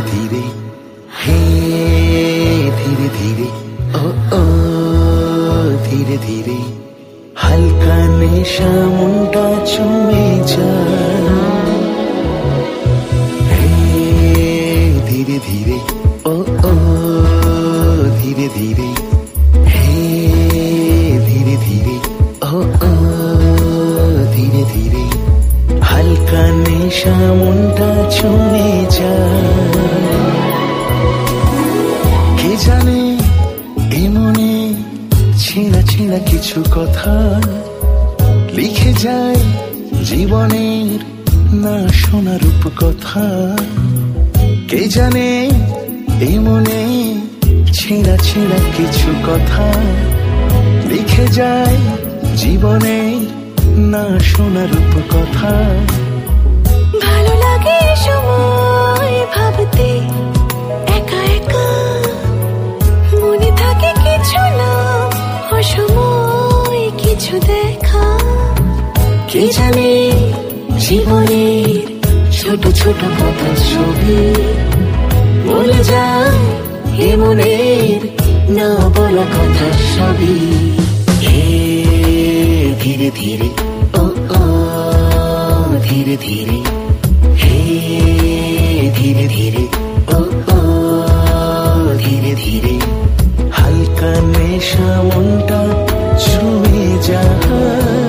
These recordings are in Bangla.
ধীরে হে ধীরে ধীরে ও ও ধীরে ধীরে হালকা নেশা মনটা ছুঁয়ে যায় হে ধীরে ধীরে ও ও ধীরে ধীরে হে ধীরে ধীরে ও ও ধীরে ধীরে হালকা নেশা মনটা ছুঁয়ে যায় কে জানে এ মনে ছেঁড়া ছেঁড়া কিছু কথা লিখে যায় জীবনের না শোনা রূপকথা কে জানে এ মনে ছেঁড়া ছেঁড়া কিছু কথা লিখে যায় জীবনের না শোনা রূপকথা ভালো লাগে সময় ভাবতে একা একা মনে থাকে কিছু না অসময় কিছু দেখা কে জানে জীবনের ছোট ছোট কথা ছবি বলে যায় এ মনের না বলা কথা সবই হে ধীরে ধীরে ও ও ধীরে ধীরে হে ধীরে ধীরে ও ও ধীরে ধীরে হালকা নেশা মনটা ছুঁয়ে যায়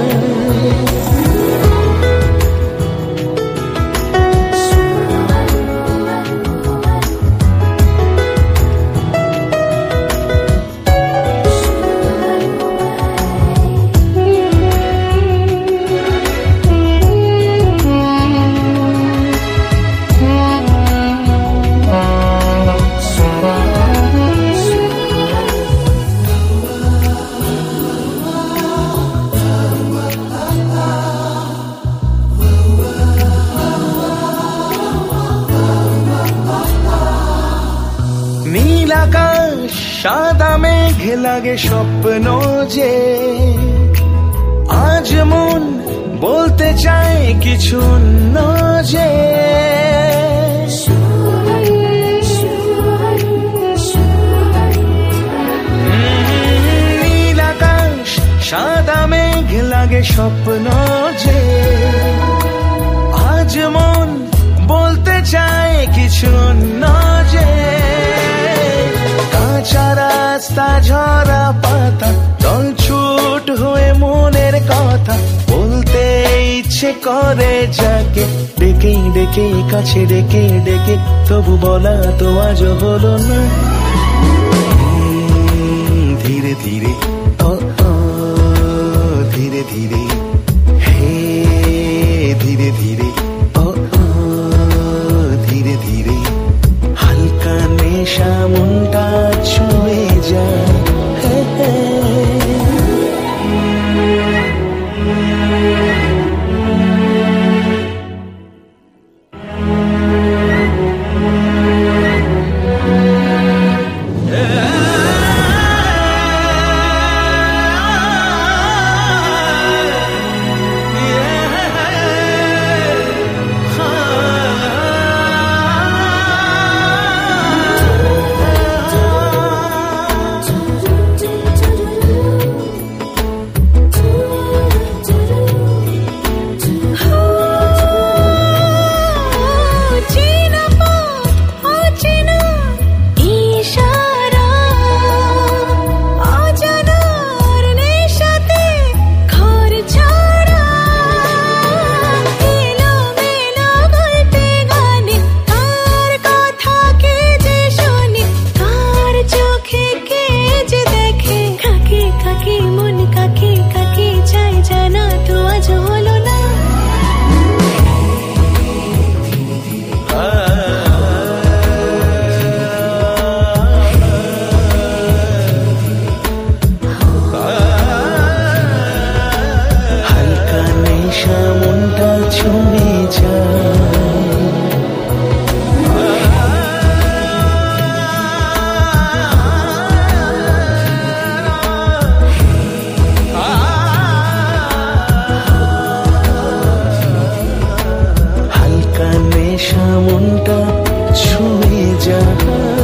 নীল আকাশ সাদা মেঘ লাগে স্বপ্ন যে আজ মন বলতে চায় কিছু অন্য যে নীল আকাশ সাদা মেঘ লাগে স্বপ্ন যে আজ মন বলতে চায় কিছু অন্য যে কাঁচা রাস্তা ঝরা পাতা জল ছুট হয়ে মনের কথা বলতে ইচ্ছে করে যাকে ডেকে ডেকে কাছে ডেকে ডেকে তবু বলা তো আজ হলো না ধীরে ধীরে ও ও ধীরে ধীরে হে ধীরে ধীরে ও ও ধীরে ধীরে হালকা নেশা মনটা ছুঁয়ে যায় ছুঁয়ে যায়।